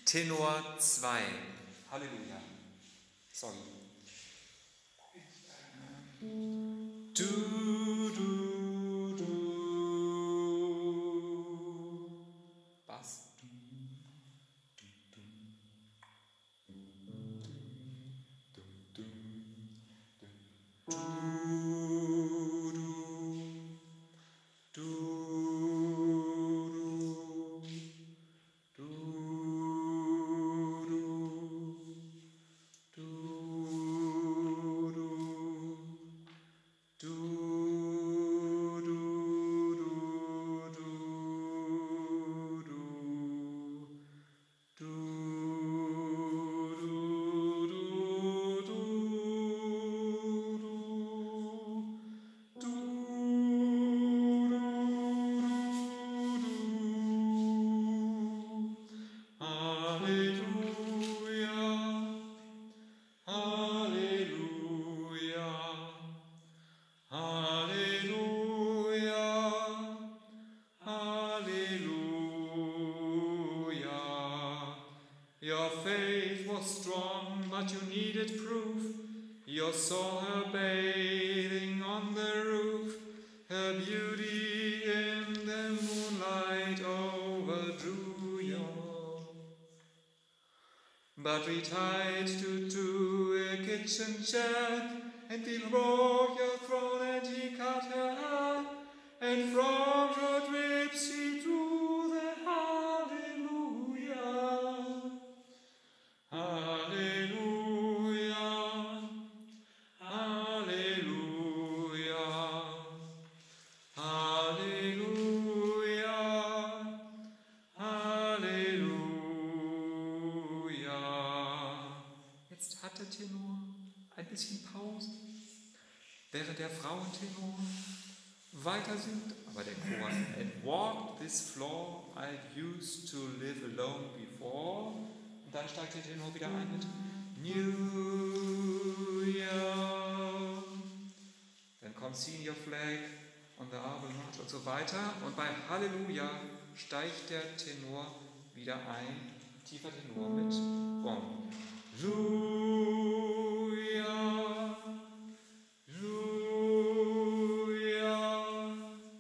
Tenor 2. Halleluja. Sorry. Du, du, du. Bass. Your faith was strong, but you needed proof. You saw her bathing on the roof. Her beauty in the moonlight overdrew you. But we tied you to a kitchen chair, and he broke your throne, and he cut her heart, and from her drips he drew the hallelujah. Hallelujah, hallelujah, hallelujah, hallelujah. Jetzt hat der Tenor ein bisschen Pause, während der Frauentenor weiter singt, aber der Chor and walked this floor I used to live alone before. Und dann steigt der Tenor wieder ein mit New Year. Dann kommt Senior Flag und the Arbel March und so weiter. Und bei Halleluja steigt der Tenor wieder ein, tiefer Tenor mit Bon. Luja, Luja,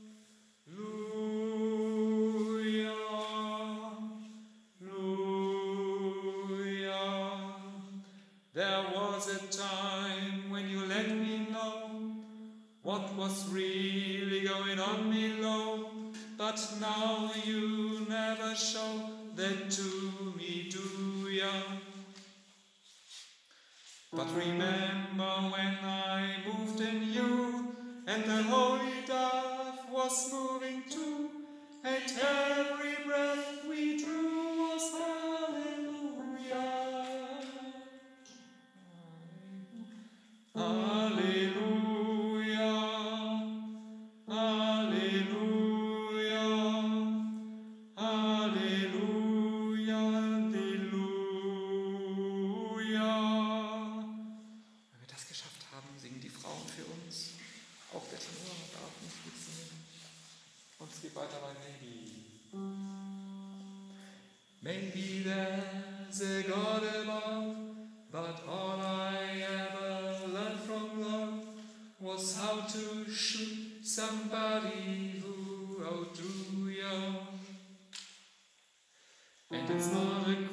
Luja, Luja. There was a time when you let me know what was really going on below, but now you never show that to me, do ya? But remember when I moved in you, and the holy dove was moving too, and every breath we drew was hallelujah. Hallelujah, hallelujah, hallelujah, halleluja. Wenn wir das geschafft haben, singen die Frauen für uns. Auch der Tenor darf nicht gut singen. Und es geht weiter bei Maybe. Maybe there's a God above, but all I ever learned from love was how to shoot somebody who outdrew you. And it's not a